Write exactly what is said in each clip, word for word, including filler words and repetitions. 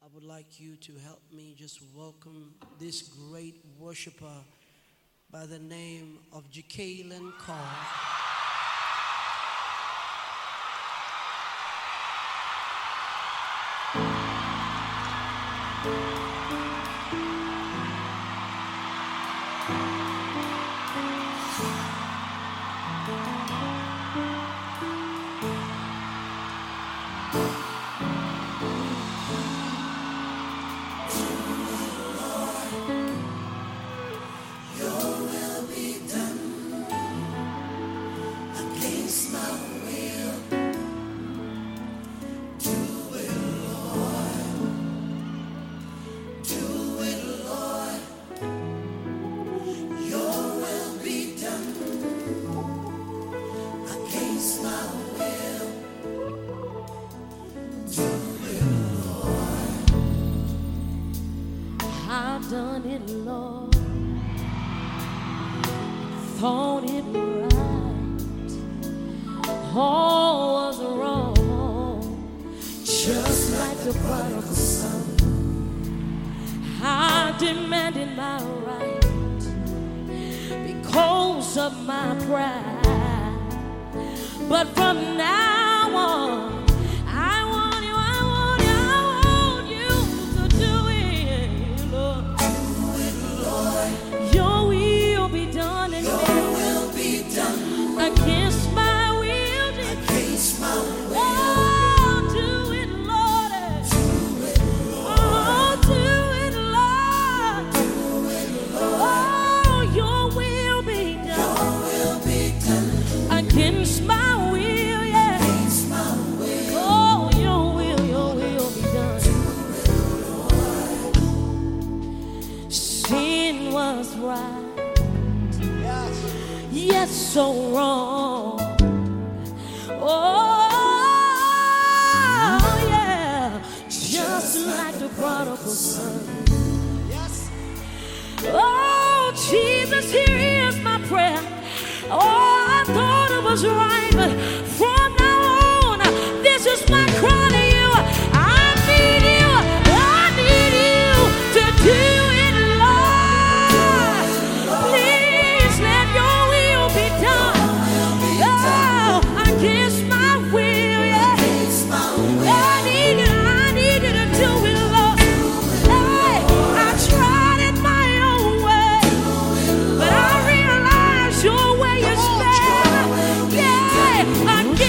I would like you to help me just welcome this great worshiper by the name of Jacqueline Carr. I've done it, Lord. Thought it right. All was wrong. Just like the prodigal son, I demanded my right because of my pride. But from now on, I want you, I want you, I want you to do it, Lord. Do it, Lord. Your will be done in Your me. will be done Against my will, against my will. oh, do it, Lord. Do it, Lord. Oh, do it, Lord. Do it, Lord. Oh, your will be Your done will be done against my will, yeah. against my will. Oh, your will, your will be done. Do it, Lord. Sin was right, yet so wrong. Oh, yeah, just like the prodigal son. Oh, Jesus, here is my prayer. Oh, I thought it was right, but from now on, this is my cry to you. I need you, I need you to do it, Lord. Please let your will be done. Oh, against my will, yeah. Against my will. I need you, I need you to do it, Lord. Hey, I tried it my own way, but I realize your way is better. Yeah, against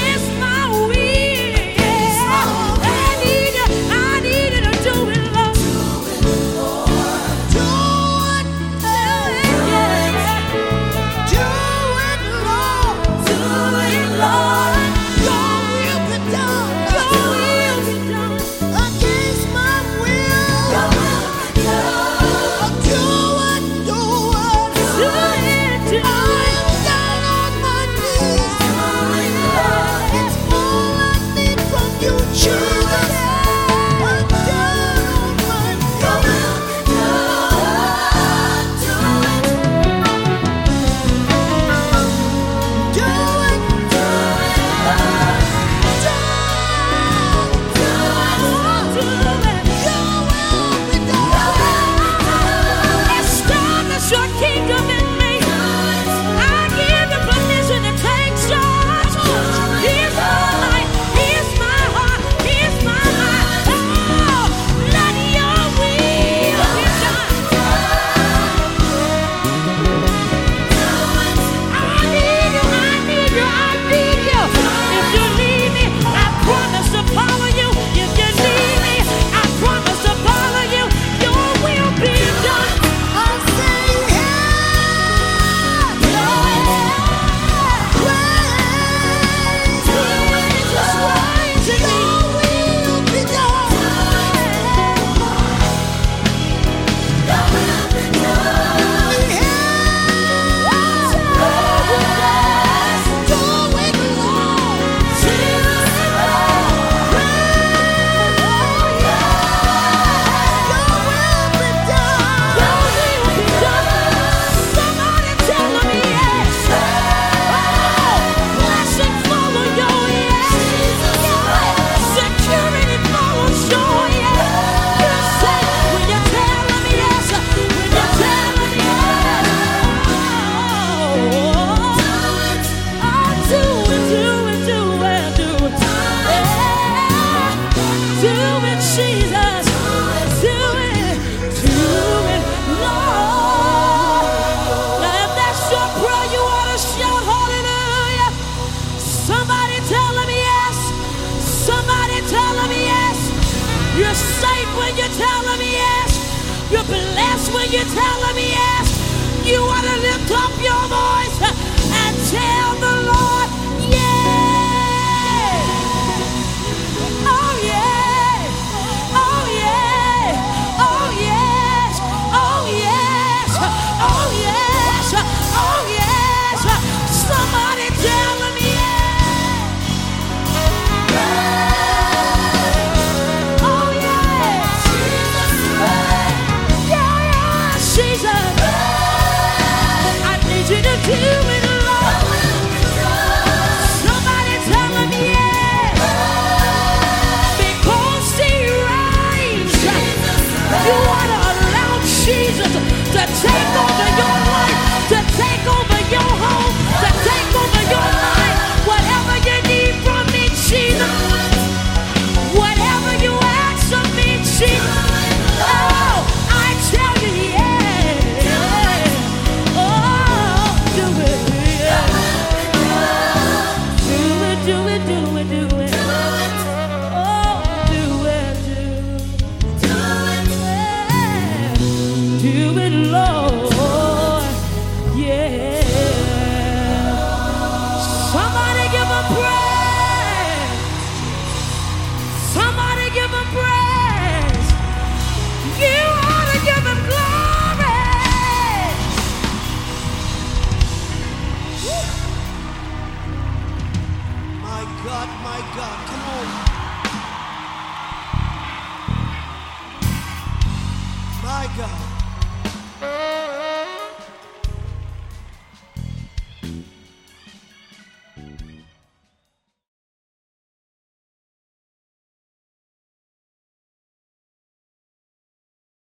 Jesus. Do it, do it, Lord. Now if that's your prayer, you ought to shout hallelujah. Somebody tell him yes. Somebody tell him yes. You're safe when you tell him yes. You're blessed when you tell him yes. You ought to lift up your voice and tell the Lord yeah. Oh yeah. Oh yeah. Oh yes. Oh yes. Oh yes. Oh yes. Somebody tell him yes. Oh yes. Yeah, yeah, Jesus. I need you to do it, Lord. Somebody tell him yes. Because he reigns, you ought to allow Jesus to take over your life, to take over your home, to take over your mind. Whatever you need from me, Jesus. Whatever you ask of me, Jesus. Oh, I tell you yes. Oh, do it, yeah. Do it, do it, do it, do it. Oh, do it, do it. Do it, Lord. Yeah. Somebody give him praise. Somebody give him praise. You ought to give him glory. My God, my God, come on. My God.